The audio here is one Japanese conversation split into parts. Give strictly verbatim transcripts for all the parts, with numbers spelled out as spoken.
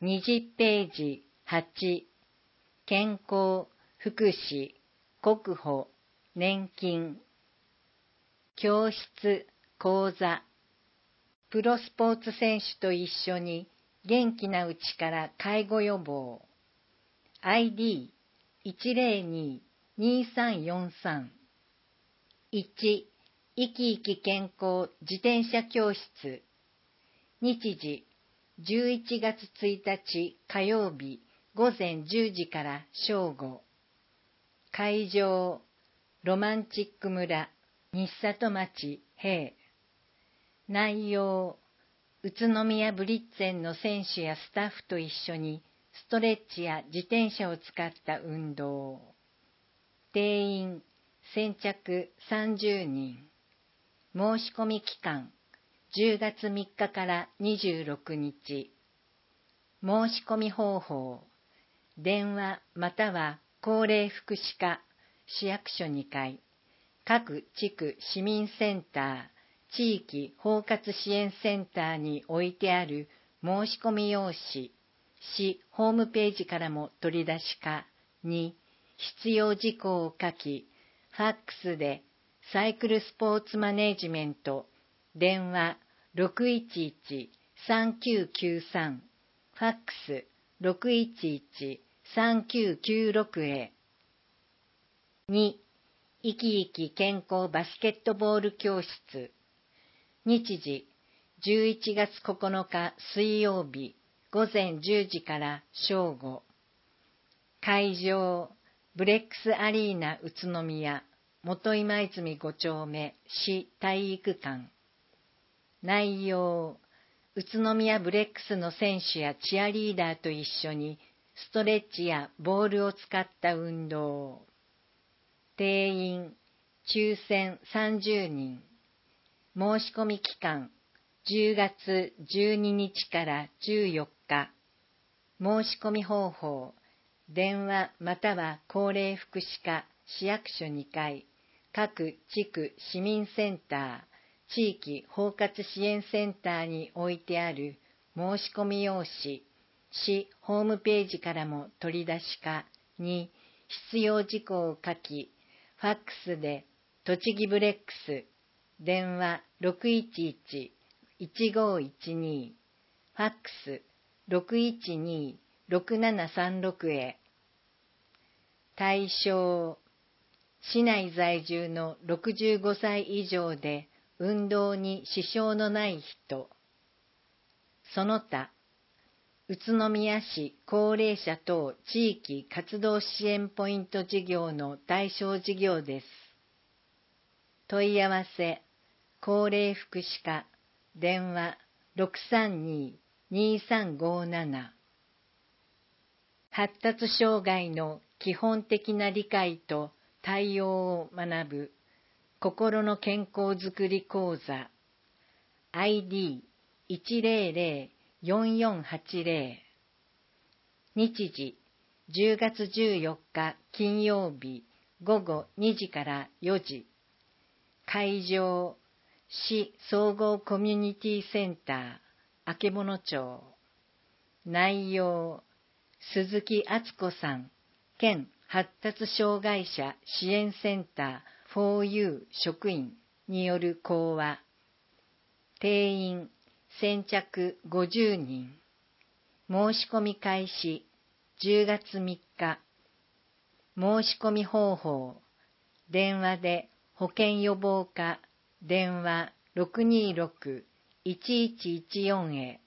にじゅうページはち、健康、福祉、国保、年金。教室、講座。プロスポーツ選手と一緒に元気なうちから介護予防。アイディーいちゼロにーにーさんよんさん。いち、生き生き健康自転車教室。日時、じゅういちがつついたち火曜日午前じゅうじから正午。会場、ロマンチック村、西里町、平。内容、宇都宮ブリッツェンの選手やスタッフと一緒にストレッチや自転車を使った運動。定員、先着さんじゅうにん。申し込み期間、じゅうがつみっかからにじゅうろくにち。申し込み方法、電話または高齢福祉課、市役所にかい、各地区市民センター、地域包括支援センターに置いてある申し込み用紙、市ホームページからも取り出しか。に、必要事項を書き、ファックスでサイクルスポーツマネージメント、電話 ろくいちいちさんきゅうきゅうさん、ファックス ろくいちいちさんきゅうきゅうろく へ。に、生き生き健康バスケットボール教室。日時、じゅういちがつここのか水曜日午前じゅうじから正午。会場、ブレックスアリーナ宇都宮、元今泉ご丁目市体育館。内容、宇都宮ブレックスの選手やチアリーダーと一緒にストレッチやボールを使った運動。定員、抽選さんじゅうにん。申し込み期間、じゅうがつじゅうににちからじゅうよっか。申し込み方法、電話または高齢福祉課、市役所にかい、各地区市民センター、地域包括支援センターに置いてある申し込み用紙、市ホームページからも取り出しか。に、必要事項を書き、ファックスで栃木ブレックス、電話 ろくいちいちいちごいちに、ファックス ろくいちにろくななさんろく へ。対象、市内在住のろくじゅうごさい以上で運動に支障のない人。その他、宇都宮市高齢者等地域活動支援ポイント事業の対象事業です。問い合わせ、高齢福祉課、電話 ろくさんにーにーさんごなな。発達障害の基本的な理解と対応を学ぶ心の健康づくり講座 アイディーいちゼロゼロよんよんはちゼロ。日時、じゅうがつじゅうよっか金曜日午後にじからよじ。会場、市総合コミュニティセンター、曙町。内容、鈴木敦子さん、県発達障害者支援センター フォーユー 職員による講話。定員、先着ごじゅうにん。申し込み開始、じゅうがつみっか。申し込み方法、電話で保健予防課、電話 ろくにーろくいちいちいちよん へ。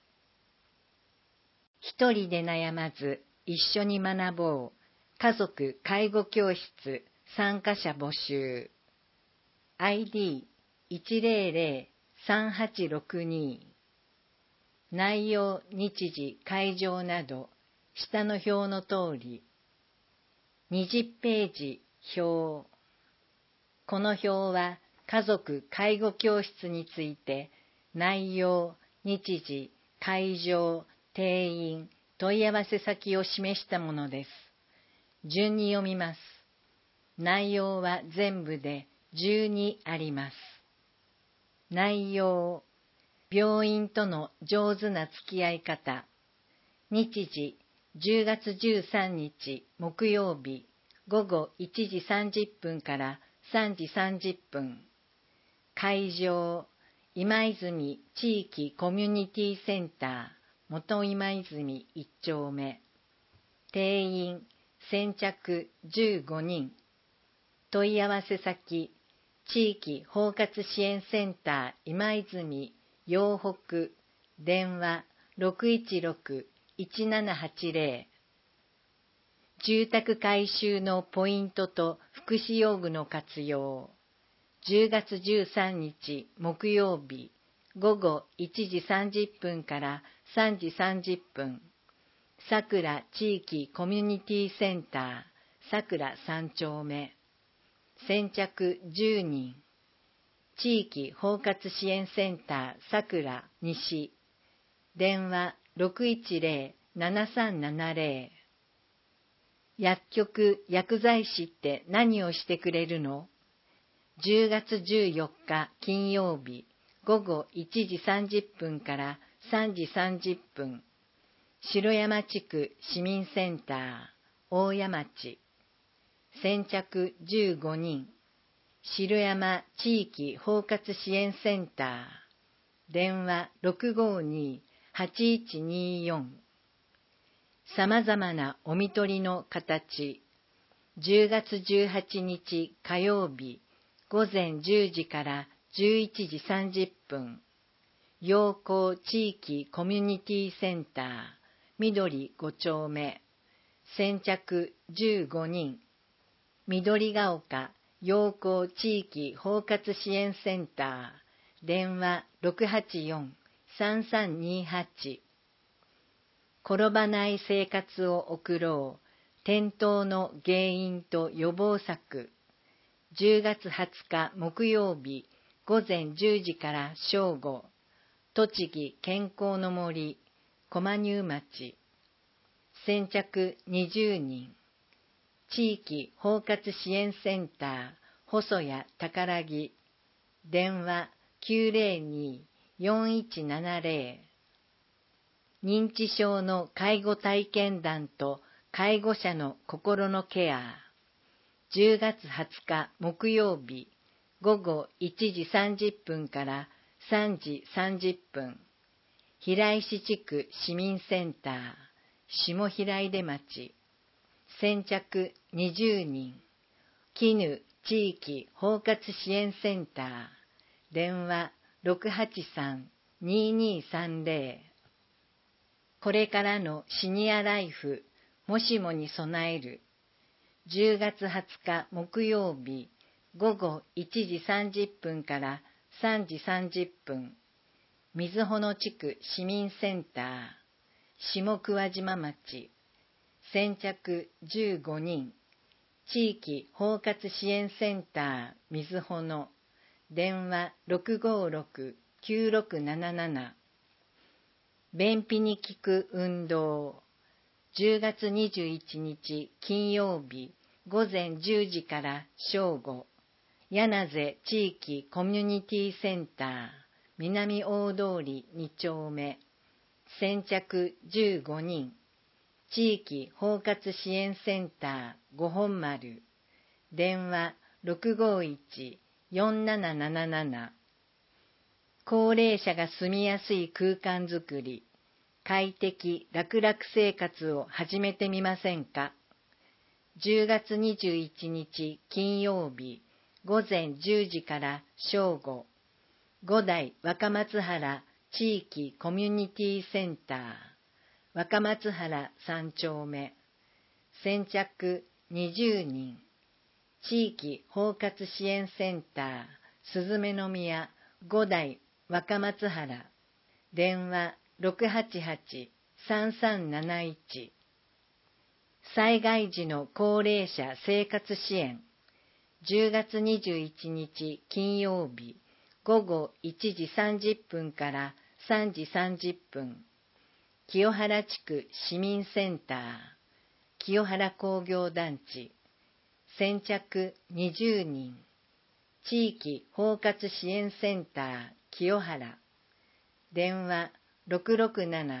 一人で悩まず一緒に学ぼう家族介護教室参加者募集 アイディーいちゼロゼロさんはちろくに。内容、日時、会場など下の表の通り。にじゅうページ表。この表は家族介護教室について内容、日時、会場、定員、問い合わせ先を示したものです。順に読みます。内容は全部でじゅうにあります。内容、病院との上手な付き合い方、 日時じゅうがつじゅうさんにち木曜日午後いちじさんじゅっぷんからさんじさんじゅっぷん。会場、今泉地域コミュニティセンター元今泉いっ丁目。定員先着じゅうごにん。問い合わせ先、地域包括支援センター今泉陽北、電話 ろくいちろく いちななはちぜろ。住宅改修のポイントと福祉用具の活用。じゅうがつじゅうさんにち木曜日午後いちじさんじゅっぷんからさんじさんじゅっぷん。さくら地域コミュニティセンターさくらさん丁目。先着じゅうにん。地域包括支援センターさくら西。電話 ろくいちぜろ ななさんななぜろ。薬局薬剤師って何をしてくれるの？じゅうがつじゅうよっか金曜日午後いちじさんじゅっぷんからさんじさんじゅっぷん。城山地区市民センター大谷町。先着じゅうごにん。城山地域包括支援センター電話 ろくごに はちいちによん。さまざまなおみとりの形。じゅうがつじゅうはちにち火曜日午前じゅうじからじゅういちじさんじゅっぷん。陽光地域コミュニティセンター緑ご丁目。先着じゅうごにん。緑が丘陽光地域包括支援センター電話 ろくはちよん さんさんにはち。転ばない生活を送ろう。転倒の原因と予防策。じゅうがつはつか木曜日午前じゅうじから正午。栃木健康の森駒入町。先着にじゅうにん。地域包括支援センター細谷宝木。電話 きゅうぜろに よんいちななぜろ。認知症の介護体験談と介護者の心のケア。じゅうがつはつか木曜日午後いちじさんじゅっぷんからさんじさんじゅっぷん。平石地区市民センター下平出町。先着にじゅうにん。絹地域包括支援センター電話 ろくはちさん ににさんぜろ。これからのシニアライフもしもに備える。じゅうがつはつか木曜日午後いちじさんじゅっぷんからさんじさんじゅっぷん。瑞穂野地区市民センター下桑島町。先着じゅうごにん。地域包括支援センター瑞穂野。電話 ろくごろく きゅうろくなななな。便秘に効く運動。じゅうがつにじゅういちにち金曜日午前じゅうじから正午。柳瀬地域コミュニティセンター南大通りに丁目。先着じゅうごにん。地域包括支援センター五本丸。電話 ろくごいち よんなななななな。高齢者が住みやすい空間づくり。快適楽々生活を始めてみませんか？じゅうがつにじゅういちにち金曜日午前じゅうじから正午。五代若松原地域コミュニティセンター若松原三丁目。先着にじゅうにん。地域包括支援センターすずめの宮五代若松原。電話 ろくはちはち さんさんなないち。災害時の高齢者生活支援。じゅうがつにじゅういちにち金曜日午後いちじさんじゅっぷんからさんじさんじゅっぷん。清原地区市民センター清原工業団地。先着にじゅうにん。地域包括支援センター清原。電話 ろくろくなな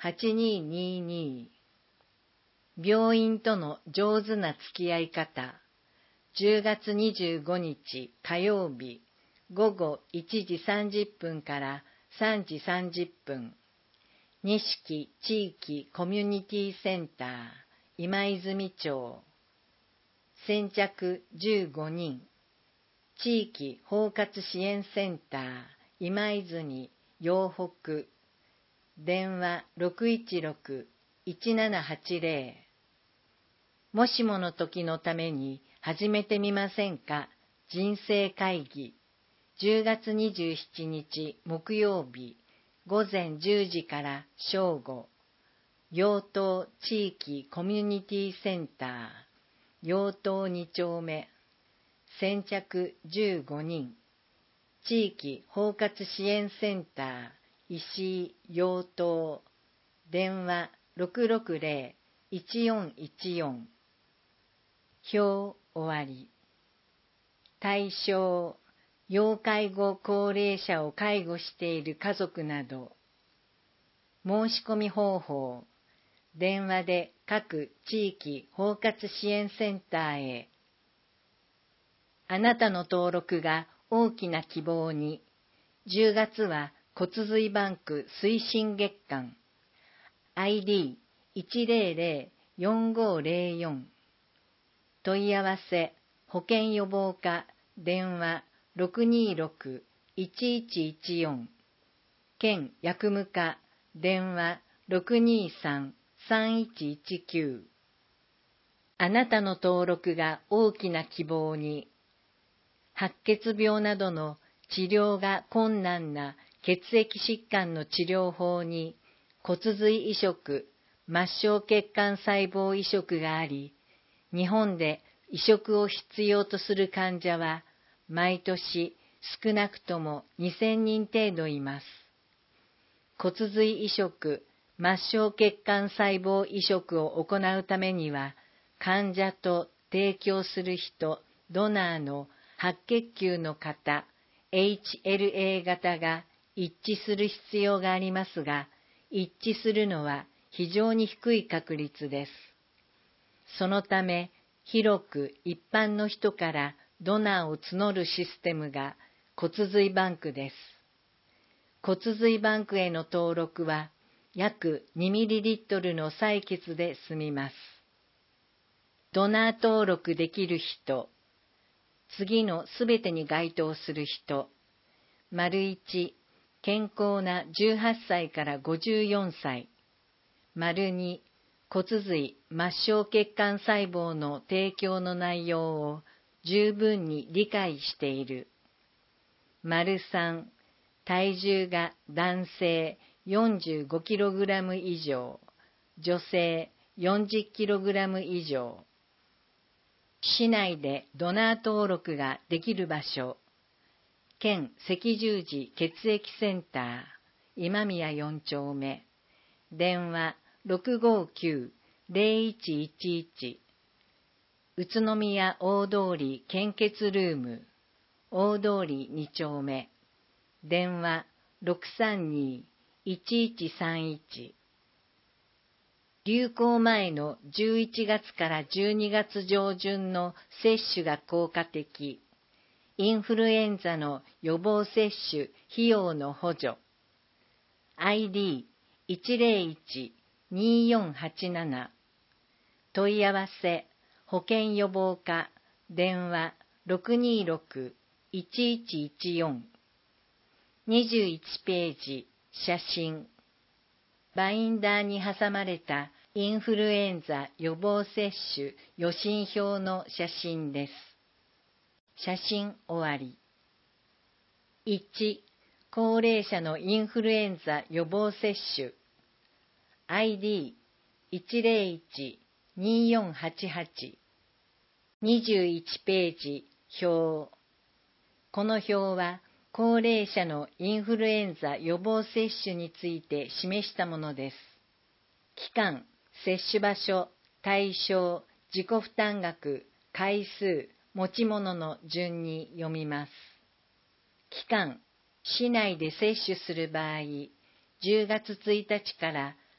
はちにーにーにー。病院との上手な付き合い方。じゅうがつにじゅうごにち火曜日、ごごいちじさんじゅっぷんからさんじさんじゅっぷん。錦地域コミュニティセンター、今泉町。先着じゅうごにん。地域包括支援センター、今泉陽北。電話 ろくいちろく いちななはちぜろ。もしもの時のために始めてみませんか。人生会議。じゅうがつにじゅうしちにち木曜日、ごぜんじゅうじから正午。陽東地域コミュニティセンター、陽東に丁目。先着じゅうごにん。地域包括支援センター、石井陽東。電話 ろくろくぜろ いちよんいちよん。表終わり。対象、要介護高齢者を介護している家族など。申し込み方法、電話で各地域包括支援センターへ。あなたの登録が大きな希望に。じゅうがつは骨髄バンク推進月間。アイディーいちぜろぜろよんごぜろよん。問い合わせ、保健予防課、電話 ろくにろく いちいちいちよん。県薬務課、電話 ろくにさん さんいちいちきゅう。あなたの登録が大きな希望に。白血病などの治療が困難な血液疾患の治療法に骨髄移植、末梢血管細胞移植があり、日本で移植を必要とする患者は毎年少なくともにせんにん程度います。骨髄移植、末梢血管細胞移植を行うためには、患者と提供する人、ドナーの白血球の型、エイチエルエー 型が一致する必要がありますが、一致するのは非常に低い確率です。そのため、広く一般の人からドナーを募るシステムが骨髄バンクです。骨髄バンクへの登録は約にミリリットルの採血で済みます。ドナー登録できる人、次のすべてに該当する人、丸いち、健康なじゅうはっさいからごじゅうよんさい、丸に、骨髄末梢血管細胞の提供の内容を十分に理解している。丸さん、体重が男性 よんじゅうごキログラム 以上、女性 よんじゅっキログラム 以上。市内でドナー登録ができる場所、県赤十字血液センター、今宮よん丁目、電話 ろくごきゅう ぜろいちいちいち、宇都宮大通り献血ルーム、大通りに丁目、電話 ろくさんに いちいちさんいち。流行前のじゅういちがつからじゅうにがつ上旬の接種が効果的。インフルエンザの予防接種費用の補助。アイディーいちぜろいち にーよんはちなな。問い合わせ、保健予防課、電話 ろくにろく いちいちいちよん。にじゅういちページ、写真。バインダーに挟まれたインフルエンザ予防接種予診票の写真です。写真終わり。いち、高齢者のインフルエンザ予防接種。アイディーいちぜろいち にーよんはちはち。にじゅういちページ、表。この表は、高齢者のインフルエンザ予防接種について示したものです。期間、接種場所、対象、自己負担額、回数、持ち物の順に読みます。期間、市内で接種する場合、じゅうがつついたちから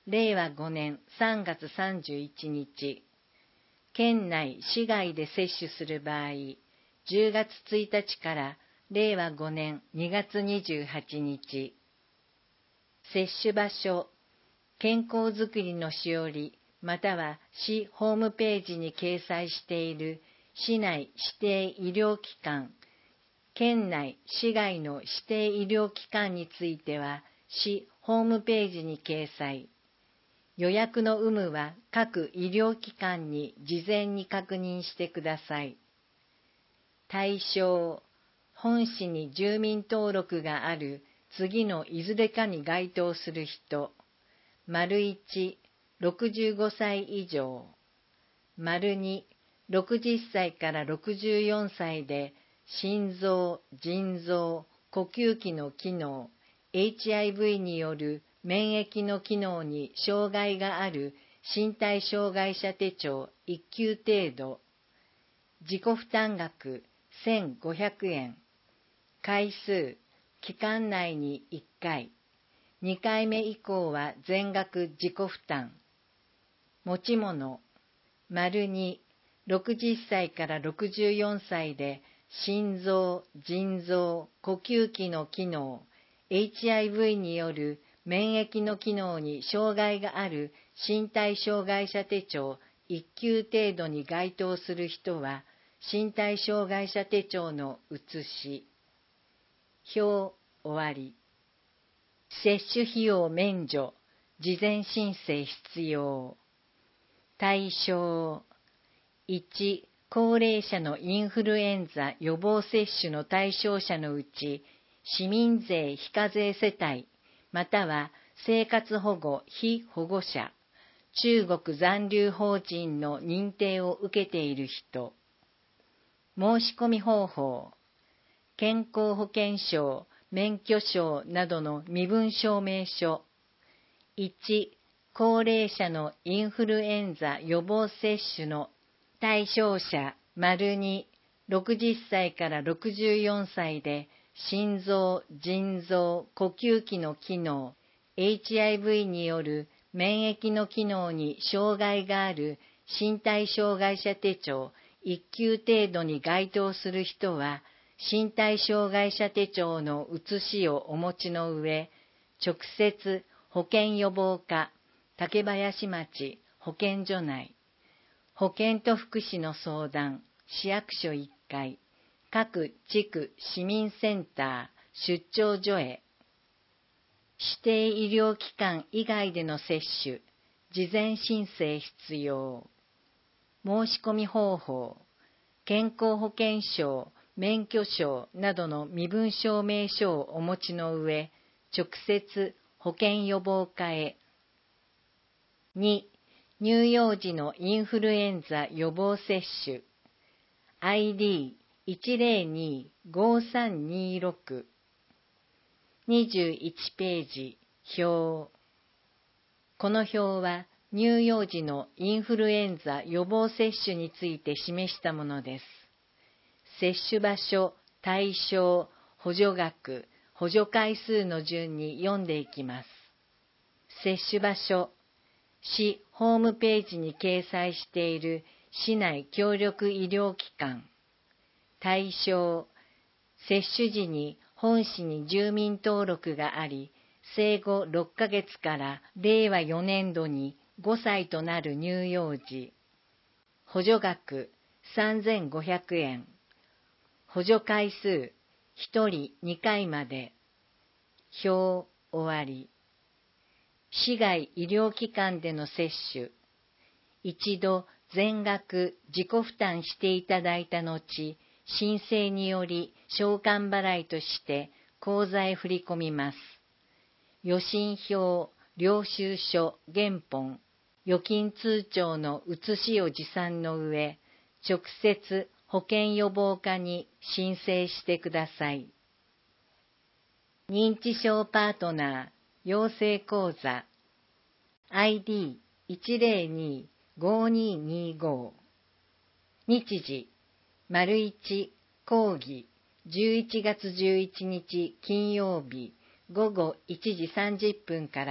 れいわごねんさんがつさんじゅういちにち、県内市外で接種する場合、じゅうがつついたちかられいわごねんにがつにじゅうはちにち、接種場所、健康づくりのしおり、または市ホームページに掲載している市内指定医療機関、県内市外の指定医療機関については市ホームページに掲載。予約の有無は各医療機関に事前に確認してください。対象、本市に住民登録がある次のいずれかに該当する人、丸いち、ろくじゅうごさい以上、丸に、ろくじゅっさいからろくじゅうよんさいで心臓、腎臓、呼吸器の機能、エイチアイブイ による免疫の機能に障害がある身体障害者手帳いっきゅう程度、自己負担額せんごひゃくえん、回数、期間内にいっかい、にかいめ以降は全額自己負担。持ち物、丸に、ろくじゅっさいからろくじゅうよんさいで心臓、腎臓、呼吸器の機能、エイチアイブイ による免疫の機能に障害がある身体障害者手帳いっきゅう程度に該当する人は、身体障害者手帳の写し。表終わり。接種費用免除、事前申請必要。対象。いち、高齢者のインフルエンザ予防接種の対象者のうち、市民税非課税世帯、または生活保護被保護者、中国残留邦人の認定を受けている人。申し込み方法。健康保険証、免許証などの身分証明書。いち、高齢者のインフルエンザ予防接種の対象者、丸に、ろくじゅっさいからろくじゅうよんさいで心臓、腎臓、呼吸器の機能、エイチアイブイ による免疫の機能に障害がある身体障害者手帳いっきゅう程度に該当する人は、身体障害者手帳の写しをお持ちの上、直接保健予防課、竹林町保健所内、保健と福祉の相談、市役所いっかい、各地区市民センター、出張所へ。指定医療機関以外での接種、事前申請必要。申し込み方法、健康保険証、免許証などの身分証明書をお持ちの上、直接保健予防課へ。に、乳幼児のインフルエンザ予防接種 アイディーいちゼロにーごさんにーろく にじゅういちページ表。この表は乳幼児のインフルエンザ予防接種について示したものです。接種場所、対象、補助額、補助回数の順に読んでいきます。接種場所、市ホームページに掲載している市内協力医療機関。対象、接種時に本市に住民登録があり、生後ろっかげつかられいわよねんどにごさいとなる乳幼児。補助額さんぜんごひゃくえん。補助回数ひとりにかいまで。表終わり。市外医療機関での接種。一度全額自己負担していただいた後、申請により償還払いとして口座へ振り込みます。予診票、領収書、原本、預金通帳の写しを持参の上、直接保険予防課に申請してください。認知症パートナー養成講座 アイディーいちゼロにーごにーにーご 日時丸一講義じゅういちがつじゅういちにち金曜日午後いちじさんじゅっぷんから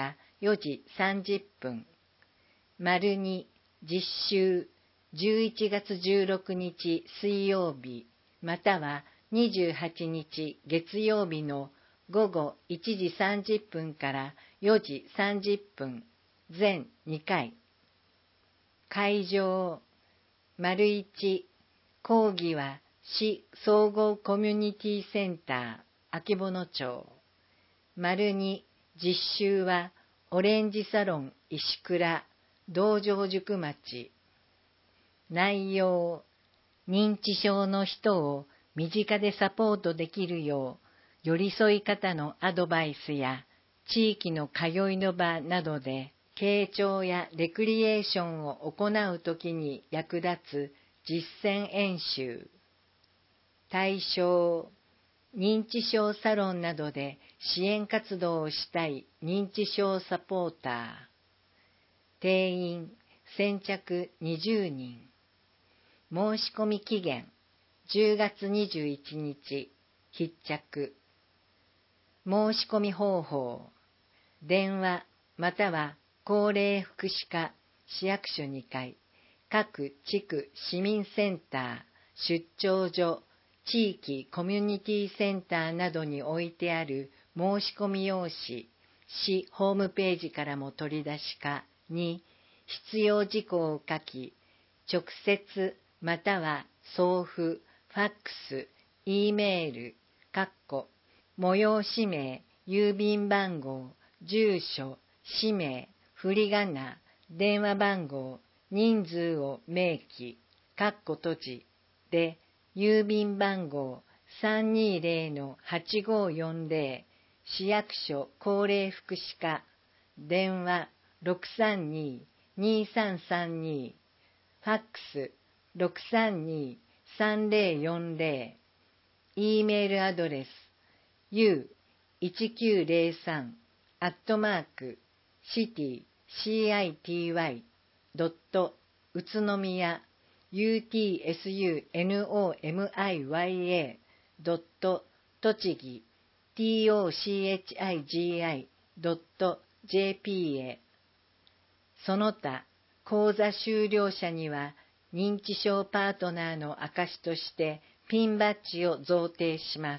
よじさんじゅっぷん。丸に実習じゅういちがつじゅうろくにち水曜日またはにじゅうはちにち月曜日のごごいちじさんじゅっぷんからよじさんじゅっぷん全にかい。会場丸いち講義は市総合コミュニティセンター秋保町。丸に実習はオレンジサロン石倉道場宿町。内容認知症の人を身近でサポートできるよう寄り添い方のアドバイスや地域の通いの場などで傾聴やレクリエーションを行うときに役立つ実践演習。対象認知症サロンなどで支援活動をしたい認知症サポーター。定員先着にじゅうにん。申し込み期限じゅうがつにじゅういちにち必着。申し込み方法電話または高齢福祉課市役所にかい各地区市民センター出張所地域コミュニティセンターなどに置いてある申し込み用紙市ホームページからも取り出しかに必要事項を書き直接または送付、ファックス、Eメール、かっこ催し名、郵便番号、住所、氏名、振り仮名、電話番号、人数を明記、かっこ閉じで郵便番号 さんにーぜろのはちごーよんぜろ 市役所高齢福祉課電話 ろくさんにーにーさんさんに ファックス ろくさんにーさんぜろよんぜろ E メールアドレス ユーいちきゅうぜろさん アットマーク シティ シーアイティーワイ ドット宇都宮 ユーティーエスユーエヌオーエムアイワイエー ドット栃木 ティーオーシーエイチアイジーアイ ドット ジェーピー へ。その他講座修了者には認知症パートナーの証としてピンバッジを贈呈します。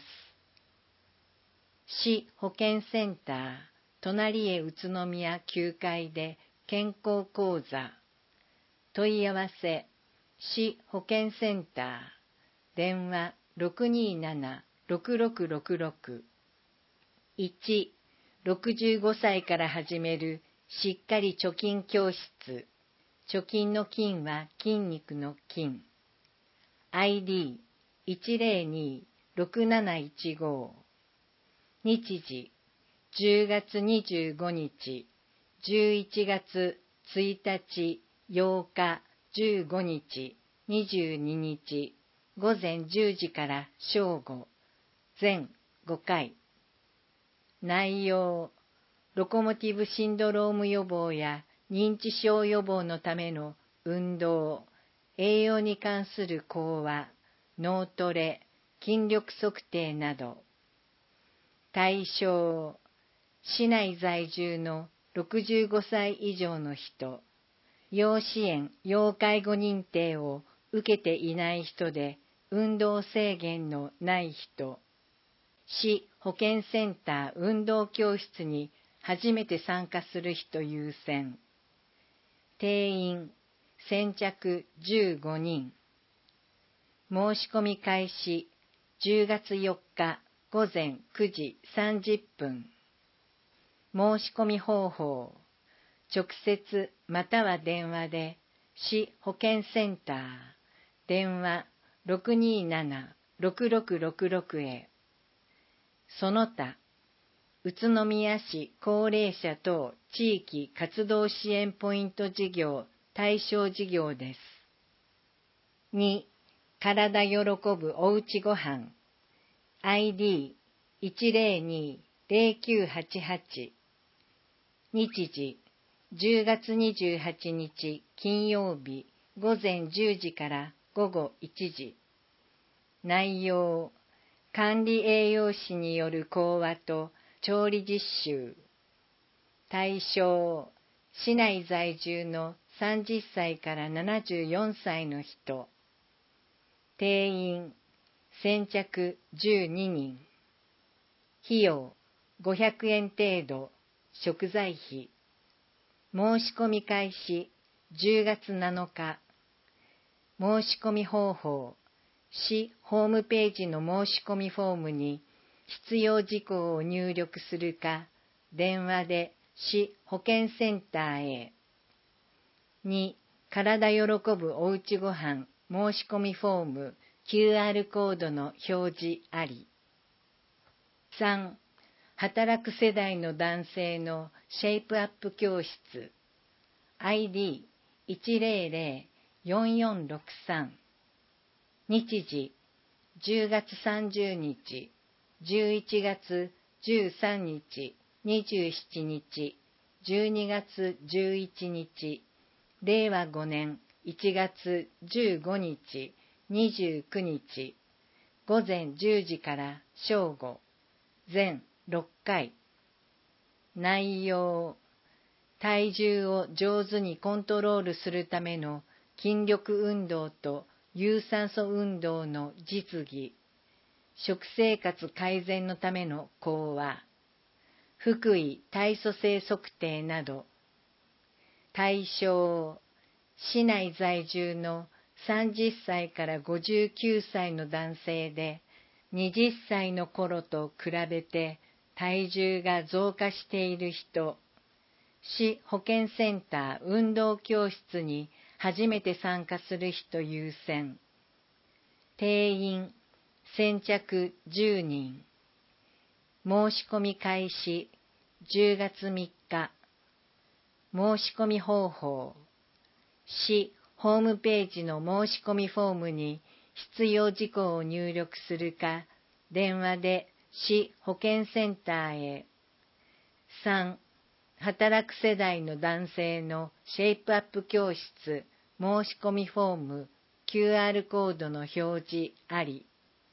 市保健センター隣へ宇都宮きゅうかいで健康講座問い合わせ市保健センター電話 ろくにーなな ろくろくろくろく いち、ろくじゅうごさいから始めるしっかり貯金教室貯金の金は筋肉の筋 アイディーいちぜろにーろくなないちご日時じゅうがつにじゅうごにちじゅういちがつついたちようかじゅうごにちにじゅうににちごぜんじゅうじから正午全ごかい。内容ロコモティブシンドローム予防や認知症予防のための運動栄養に関する講話脳トレ筋力測定など。対象市内在住のろくじゅうごさい以上の人要支援・要介護認定を受けていない人で運動制限のない人市保健センター運動教室に初めて参加する人優先定員先着じゅうごにん申し込み開始じゅうがつよっかごぜんくじさんじゅっぷん申し込み方法直接または電話で市保健センター電話 ろくにーなな ろくろくろくろく へ。その他宇都宮市高齢者等地域活動支援ポイント事業対象事業です。に体喜ぶおうちごはん アイディーいちぜろにーぜろきゅうはちはち 日時じゅうがつにじゅうはちにち金曜日ごぜんじゅうじからごごいちじ内容管理栄養士による講話と調理実習対象、市内在住のさんじゅっさいからななじゅうよんさいの人。定員、先着じゅうににん。費用、ごひゃくえん程度、食材費。申し込み開始、じゅうがつなのか。申し込み方法、市ホームページの申し込みフォームに必要事項を入力するか、電話で市保健センターへ。に、体喜ぶおうちごはん申し込みフォーム キューアール コードの表示あり。さん、働く世代の男性のシェイプアップ教室 アイディーいちぜろぜろよんよんろくさん。日時じゅうがつさんじゅうにち、じゅういちがつじゅうさんにち、にじゅうしちにち、じゅうにがつじゅういちにち、れいわごねんいちがつじゅうごにち、にじゅうくにち、ごぜんじゅうじから正午、全ろっかい。内容、体重を上手にコントロールするための筋力運動と有酸素運動の実技、食生活改善のための講話、腹囲体組成測定など。対象、市内在住のさんじゅっさいからごじゅうきゅうさいの男性で、はたちの頃と比べて体重が増加している人。市保健センター運動教室に初めて参加する人優先。定員、先着じゅうにん。申し込み開始、じゅうがつみっか。申し込み方法、市ホームページの申し込みフォームに必要事項を入力するか、電話で市保健センターへ。さん、働く世代の男性のシェイプアップ教室申し込みフォーム キューアール コードの表示あり。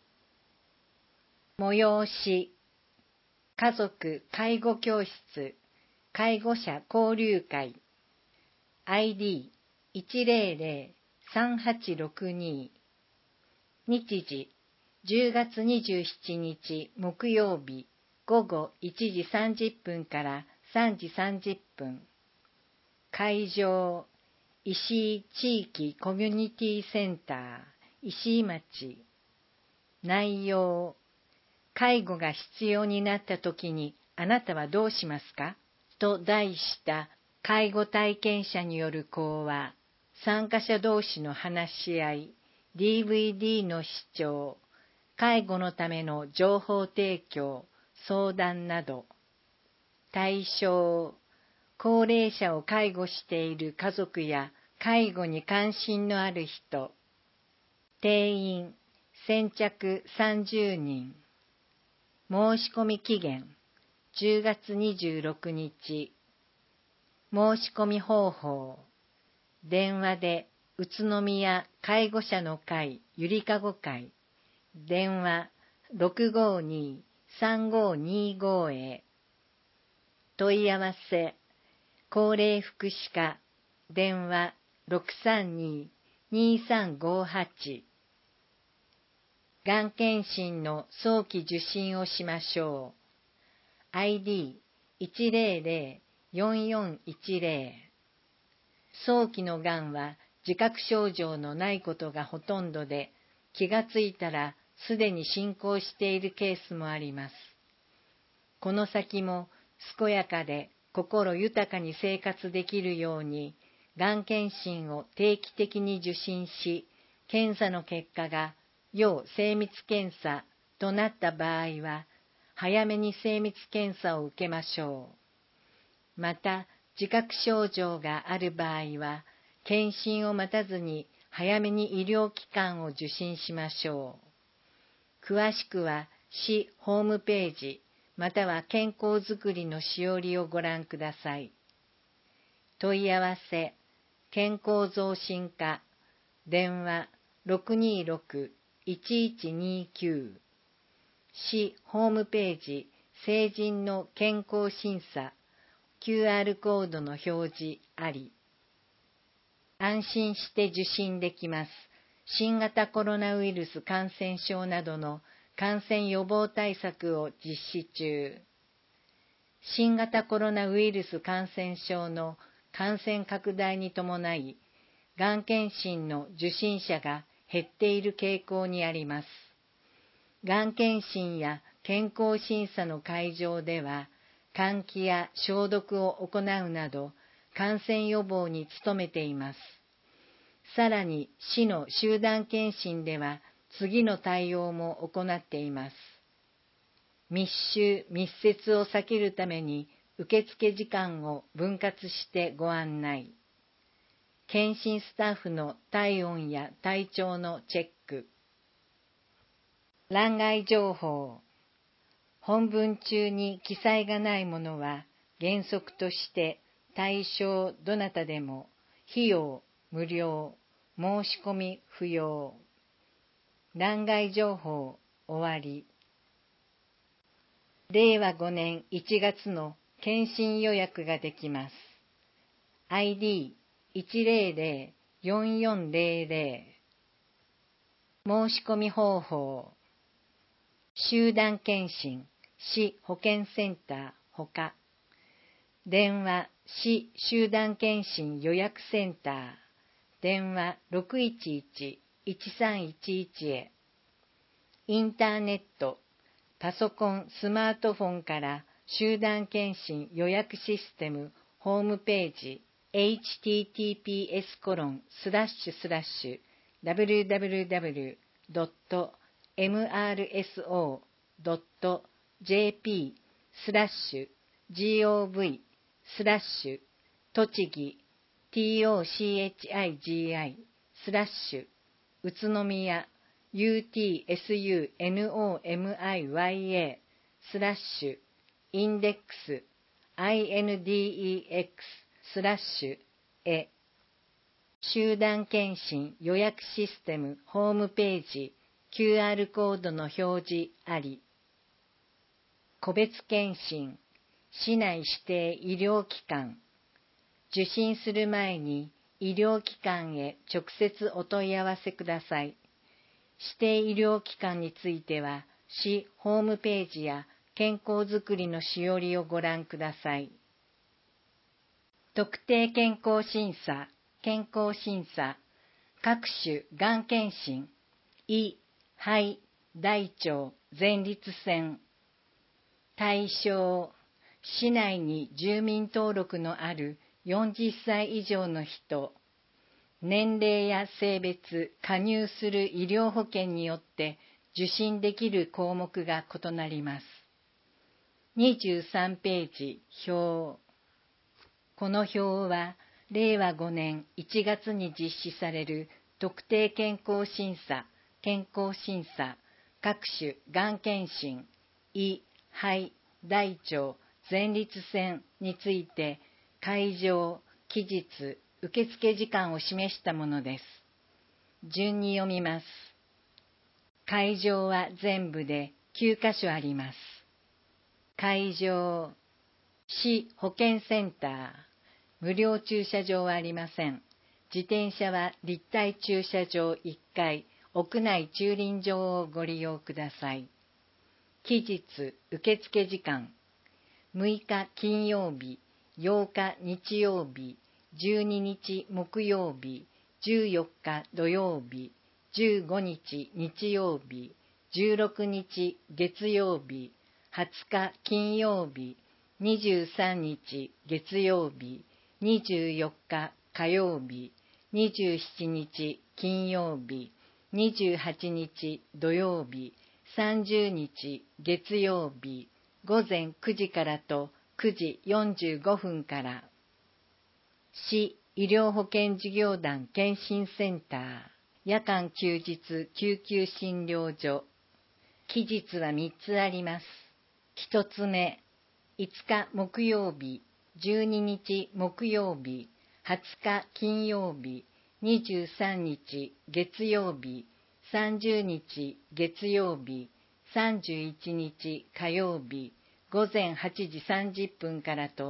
催し、家族介護教室介護者交流会 アイディーいちぜろぜろさんはちろくに。日時じゅうがつにじゅうしちにち木曜日ごごいちじさんじゅっぷんからさんじさんじゅっぷん。会場、石井地域コミュニティセンター、石井町。内容、介護が必要になった時にあなたはどうしますかと題した介護体験者による講話、参加者同士の話し合い、ディーブイディー の視聴、介護のための情報提供、相談など。対象、高齢者を介護している家族や介護に関心のある人。定員、先着さんじゅうにん。申し込み期限、じゅうがつにじゅうろくにち。申し込み方法、電話で宇都宮介護者の会ゆりかご会、電話 ろくごに さんごにご へ。問い合わせ、高齢福祉課、電話 ろくさんに にさんごはち。がん検診の早期受診をしましょう。アイディーいちぜろぜろよんよんいちぜろ。早期のがんは自覚症状のないことがほとんどで、気がついたらすでに進行しているケースもあります。この先も健やかで心豊かに生活できるように、がん検診を定期的に受診し、検査の結果が要精密検査となった場合は、早めに精密検査を受けましょう。また、自覚症状がある場合は、検診を待たずに早めに医療機関を受診しましょう。詳しくは、市ホームページ、または健康づくりのしおりをご覧ください。問い合わせ、健康増進課、電話 ろくにろく いちいちにきゅう。市ホームページ、成人の健康審査、 キューアール コードの表示あり。安心して受診できます。新型コロナウイルス感染症などの感染予防対策を実施中。新型コロナウイルス感染症の感染拡大に伴い、がん検診の受診者が減っている傾向にあります。がん検診や健康審査の会場では、換気や消毒を行うなど、感染予防に努めています。さらに、市の集団検診では、次の対応も行っています。密集・密接を避けるために、受付時間を分割してご案内。検診スタッフの体温や体調のチェック。欄外情報。本文中に記載がないものは、原則として対象どなたでも、費用無料、申し込み不要。欄外情報終わり。れいわごねんいちがつの検診予約ができます。アイディーいちぜろぜろよんよんぜろぜろ。申し込み方法。集団検診、市保健センターほか。電話、市集団検診予約センター。電話 ろくいちいちいちさんいちいち へ。インターネット、パソコン、スマートフォンから集団検診予約システムホームページ エイチティーティーピーエスコロンスラッシュスラッシュダブリューダブリューダブリュードットエムアールエスオードットジェーピースラッシュジーオーブイスラッシュ栃木 トチギスラッシュ宇都宮 ユーティーエスユーエヌオーエムアイワイエー スラッシュインデックス アイエヌディーイーエックス スラッシュへ。集団検診予約システムホームページ キューアール コードの表示あり。個別検診、市内指定医療機関。受診する前に医療機関へ直接お問い合わせください。指定医療機関については、市ホームページや健康づくりのしおりをご覧ください。特定健康審査、健康審査、各種がん検診、胃、肺、大腸、前立腺。対象、市内に住民登録のあるよんじゅっさい以上の人。年齢や性別、加入する医療保険によって受診できる項目が異なります。にじゅうさんページ、表。この表は、れいわごねんいちがつに実施される特定健康審査、健康審査、各種がん検診、胃、肺、大腸、前立腺について、会場、期日、受付時間を示したものです。順に読みます。会場は全部できゅうかしょあります。会場、市保健センター、無料駐車場はありません。自転車は立体駐車場いっかい、屋内駐輪場をご利用ください。期日、受付時間、むいか金曜日、ようか日曜日、じゅうににち木曜日、じゅうよっか土曜日、じゅうごにち日曜日、じゅうろくにち月曜日、はつか金曜日、にじゅうさんにち月曜日、にじゅうよっか火曜日、にじゅうしちにち金曜日、にじゅうはちにち土曜日、さんじゅうにち月曜日、ごぜんくじからとくじよんじゅうごふんから。市医療保険事業団検診センター、夜間休日救急診療所。期日はみっつあります。ひとつめ、いつか木曜日、じゅうににち木曜日、はつか金曜日、にじゅうさんにち月曜日、さんじゅうにち月曜日、さんじゅういちにち火曜日、ごぜんはちじさんじゅっぷんからと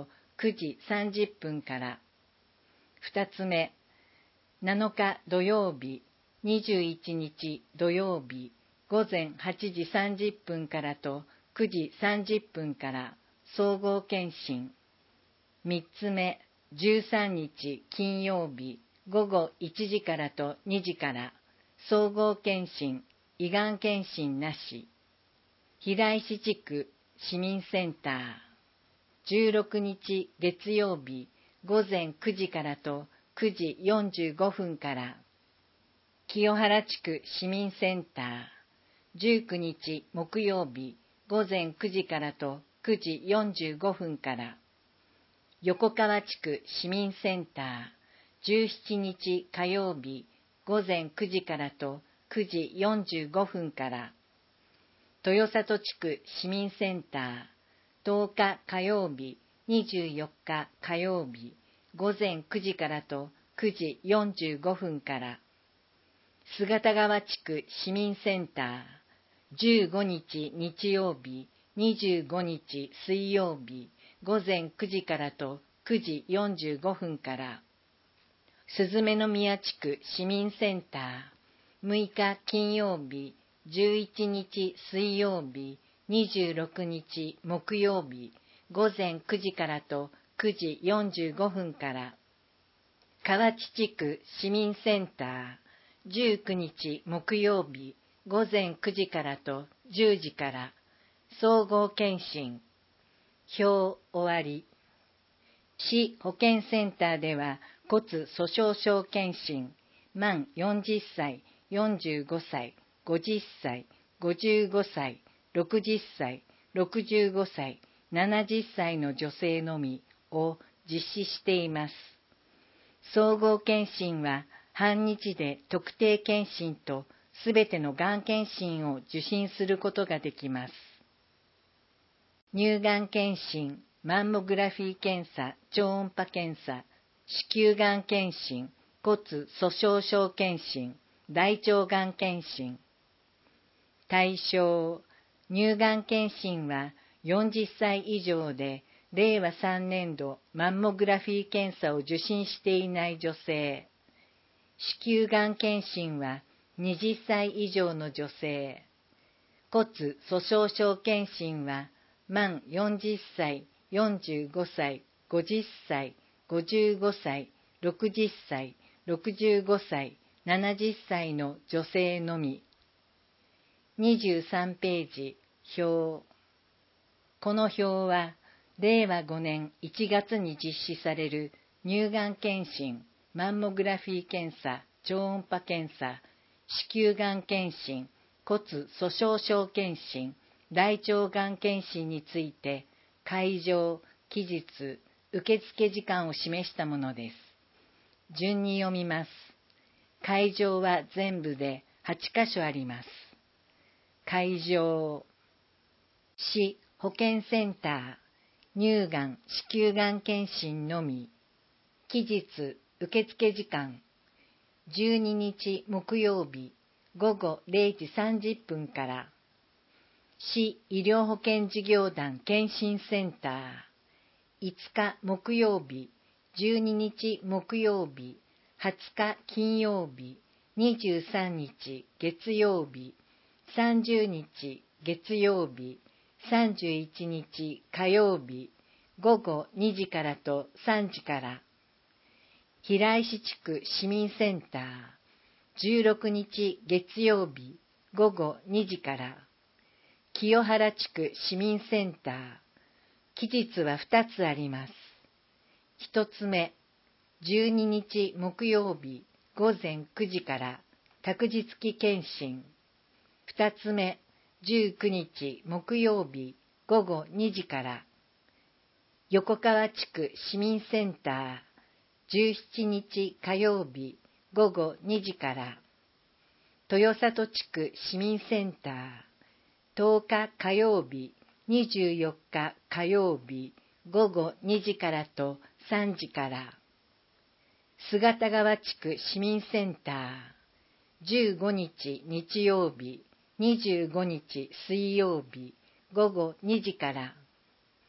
くじさんじゅっぷんから。ふたつめ、なのか土曜日、にじゅういちにち土曜日、ごぜんはちじさんじゅっぷんからとくじさんじゅっぷんから総合検診。みっつめ、じゅうさんにち金曜日、ごごいちじからとにじから総合検診、胃がん検診なし。平石地区市民センター。じゅうろくにち月曜日、ごぜんくじからとくじよんじゅうごふんから。清原地区市民センター。じゅうくにち木曜日、ごぜんくじからとくじよんじゅうごふんから。横川地区市民センター。じゅうしちにち火曜日、ごぜんくじからとくじよんじゅうごふんから。豊里地区市民センター。とおか火曜日、にじゅうよっか火曜日、ごぜんくじからとくじよんじゅうごふんから。姿川地区市民センター。じゅうごにち日曜日、にじゅうごにち水曜日、ごぜんくじからとくじよんじゅうごふんから。鈴目宮地区市民センター。むいか金曜日、じゅういちにち水曜日、にじゅうろくにち木曜日、ごぜんくじからとくじよんじゅうごふんから。河内地区市民センター。じゅうくにち木曜日、ごぜんくじからとじゅうじから。総合検診。表終わり。市保健センターでは骨粗鬆症検診、満よんじゅっさい、よんじゅうごさい、ごじゅっさい、ごじゅうごさい、ろくじゅっさい、ろくじゅうごさい、ななじゅっさいの女性のみを実施しています。総合検診は半日で特定検診とすべてのがん検診を受診することができます。乳がん検診、マンモグラフィー検査、超音波検査、子宮がん検診、骨粗鬆症検診、大腸がん検診。対象、乳がん検診はよんじゅっさい以上で、れいわさんねんどマンモグラフィー検査を受診していない女性。子宮がん検診ははたち以上の女性。骨粗鬆症検診は満よんじゅっさい、よんじゅうごさい、ごじゅっさい、ごじゅうごさい、ろくじゅっさい、ろくじゅうごさい、ななじゅっさいの女性のみ。にじゅうさんページ、表。この表は、れいわごねんいちがつに実施される乳がん検診、マンモグラフィー検査、超音波検査、子宮がん検診、骨粗鬆症検診、大腸がん検診について、会場、期日、受付時間を示したものです。順に読みます。会場は全部ではちかしょあります。会場、市保健センター、乳がん、子宮がん検診のみ。期日、受付時間、じゅうににち木曜日、ごごれいじさんじゅっぷんから。市医療保険事業団検診センター、いつか木曜日、じゅうににち木曜日、はつか金曜日、にじゅうさんにち月曜日、さんじゅうにち月曜日、さんじゅういちにち火曜日、ごごにじからとさんじから。平石地区市民センター、じゅうろくにち月曜日、ごごにじから。清原地区市民センター、期日はふたつあります。ひとつめ、じゅうににち木曜日、ごぜんくじから託児付き検診。ふたつめ、じゅうくにち木曜日、ごごにじから。横川地区市民センター、じゅうしちにち火曜日、ごごにじから。豊里地区市民センター、とおか火曜日、にじゅうよっか火曜日、ごごにじからとさんじから。姿川地区市民センター、じゅうごにち日曜日、にじゅうごにち水曜日、ごごにじから。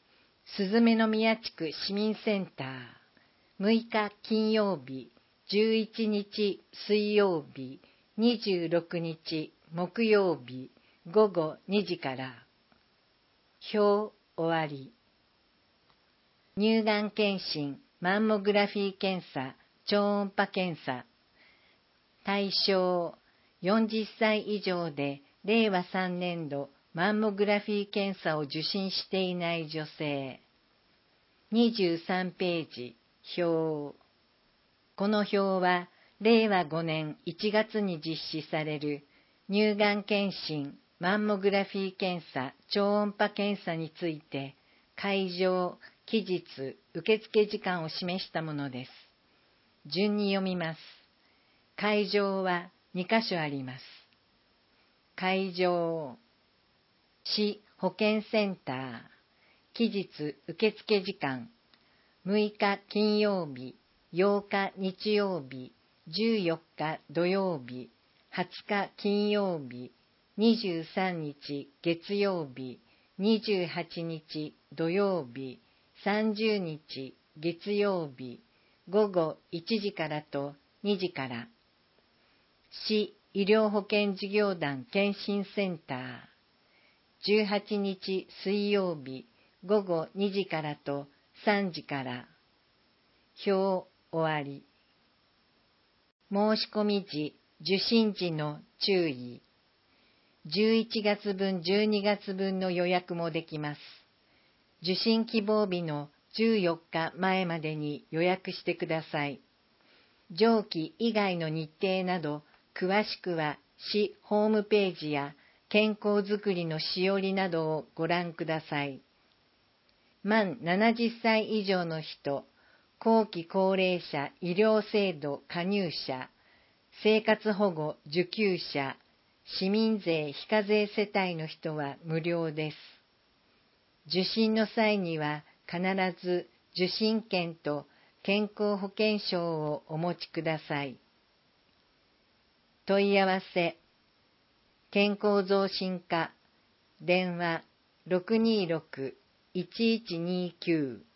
すずめの宮地区市民センター、むいか金曜日、じゅういちにち水曜日、にじゅうろくにち木曜日、ごごにじから。表終わり。乳がん検診、マンモグラフィー検査、超音波検査。対象、よんじゅっさい以上でれいわさんねんどマンモグラフィー検査を受診していない女性。にじゅうさんページ、表。この表は、れいわごねんいちがつに実施される乳がん検診、マンモグラフィー検査、超音波検査について、会場、期日、受付時間を示したものです。順に読みます。会場はにかしょあります。会場、市保健センター、期日受付時間、むいか金曜日、ようか日曜日、じゅうよっか土曜日、はつか金曜日、にじゅうさんにち月曜日、にじゅうはちにち土曜日、さんじゅうにち月曜日、ごごいちじからとにじから。市医療保険事業団検診センター、じゅうはちにち水曜日、ごごにじからとさんじから。表終わり。申し込み時、受診時の注意。じゅういちがつぶん、じゅうにがつぶんの予約もできます。受診希望日のじゅうよっかまえまでに予約してください。上記以外の日程など、詳しくは市ホームページや健康づくりのしおりなどをご覧ください。満ななじゅっさい以上の人、後期高齢者医療制度加入者、生活保護受給者、市民税非課税世帯の人は無料です。受診の際には必ず受診券と健康保険証をお持ちください。問い合わせ、健康増進課、電話 ろくにーろく いちいちにきゅう